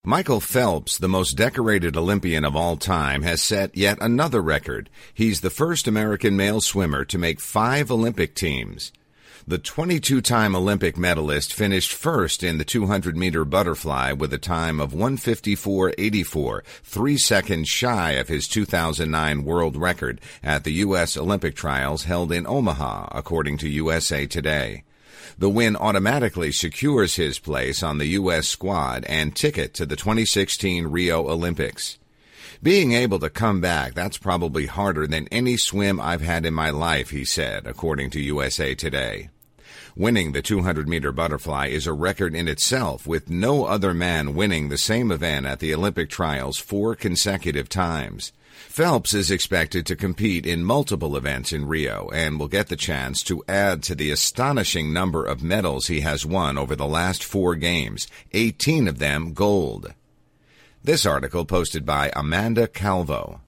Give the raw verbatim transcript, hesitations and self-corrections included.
Michael Phelps, the most decorated Olympian of all time, has set yet another record. He's the first American male swimmer to make five Olympic teams. The twenty-two-time Olympic medalist finished first in the two hundred meter butterfly with a time of one fifty-four eighty-four, three seconds shy of his two thousand nine world record at the U S Olympic trials held in Omaha, according to U S A Today. The win automatically secures his place on the U S squad and ticket to the twenty sixteen Rio Olympics. Being able to come back, that's probably harder than any swim I've had in my life, he said, according to U S A Today. Winning the two hundred meter butterfly is a record in itself, with no other man winning the same event at the Olympic trials four consecutive times. Phelps is expected to compete in multiple events in Rio and will get the chance to add to the astonishing number of medals he has won over the last four games, eighteen of them gold. This article posted by Amanda Calvo.